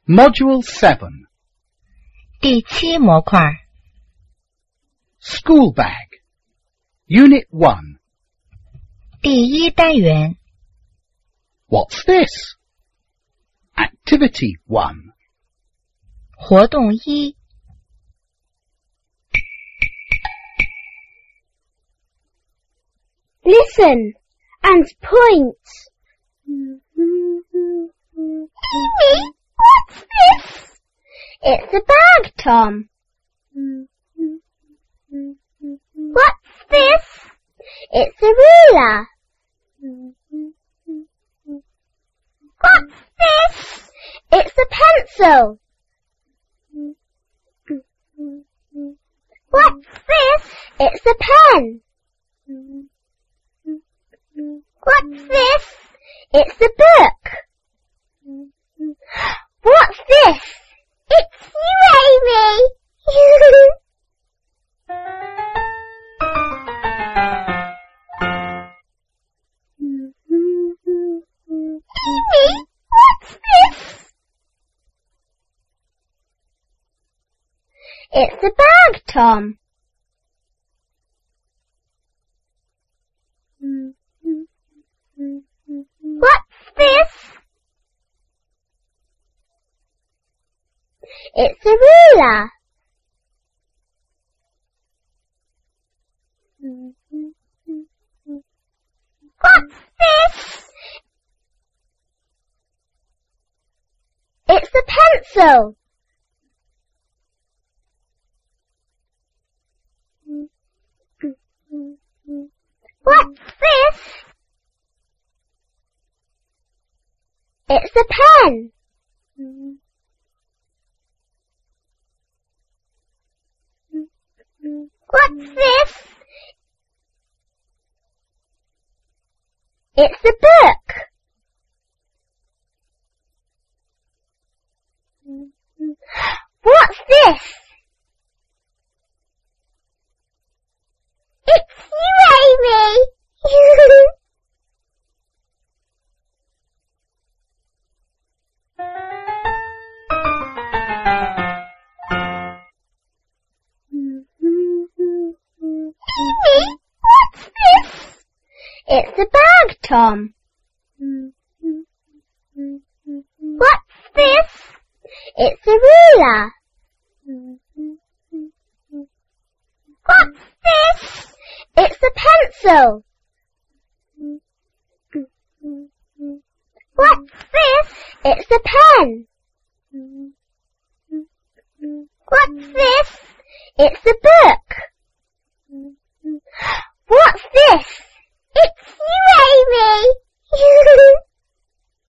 Module 7. 第7模块 School Bag. Unit 1. 第1单元 What's this? Activity 1. 活动1 Listen and point. What's this? It's a bag, Tom. What's this? It's a ruler. What's this? It's a pencil. What's this? It's a pen. What's this? It's a book. What's this? It's you, Amy. Amy, what's this? It's a bag, Tom. What's this? It's a ruler. What's this? It's a pencil. What's this? It's a pen. What's this? It's a book. What's this? It's you, Amy. Amy, what's this? It's a bag, Tom. What's this? It's a ruler. What's this? It's a pencil. What's this? It's a pen. What's this? It's a book. What's this? It's you, Amy.